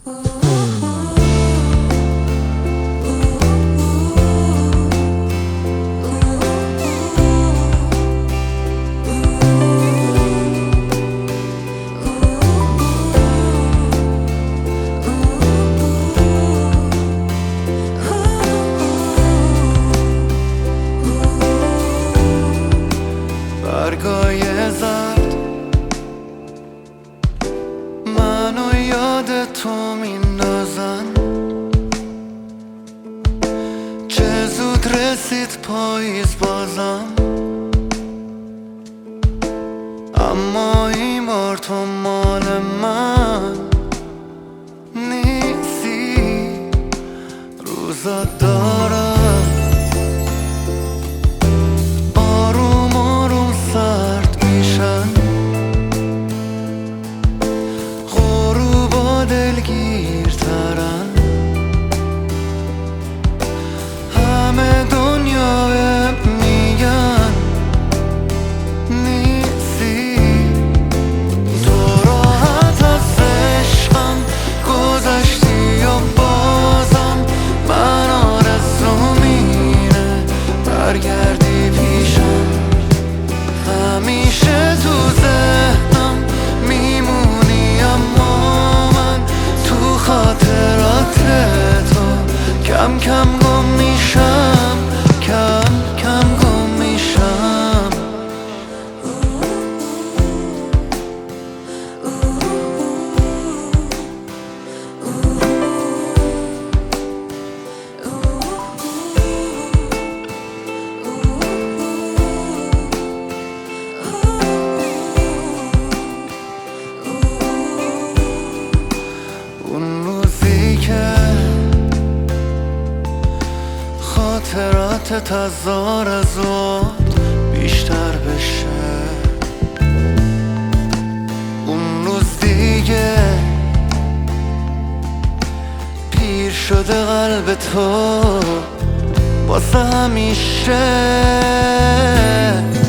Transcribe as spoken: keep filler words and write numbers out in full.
برگای زرد منو یاد تو میندازن، چه زود رسید پاییز بازم، اما این بار تو مال من نیستی. روزا دارم دلگیرترن، همه دنیا بهم میگن نیستی. تو راحت از عشقم گذشتی و بازم من آرزوم اینه برگردی پیشم، همیشه تو ذهنم میمونی، اما خاطرات تو کم کم گم میشم، کم کم گم میشم. خاطرات هزار از اون بیشتر بشه، اون روز دیگه پیر شده قلب تو واسه همیشه.